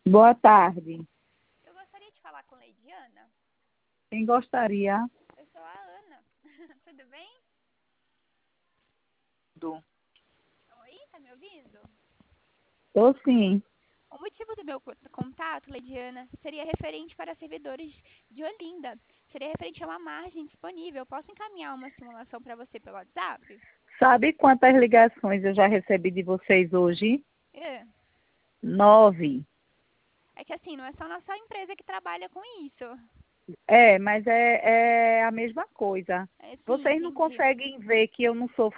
Boa tarde. Eu gostaria de falar com Leidiana. Quem gostaria? Eu sou a Ana. Tudo bem? Do. Oi, tá me ouvindo? Tô sim. O motivo do meu contato, Leidiana, seria referente para servidores de Olinda. Seria referente a uma margem disponível. Posso encaminhar uma simulação para você pelo WhatsApp? Sabe quantas ligações eu já recebi de vocês hoje? É. 9. É que assim, não é só nossa empresa que trabalha com isso. É, mas é a mesma coisa. É sim, Vocês não entendi. conseguem ver que eu não sou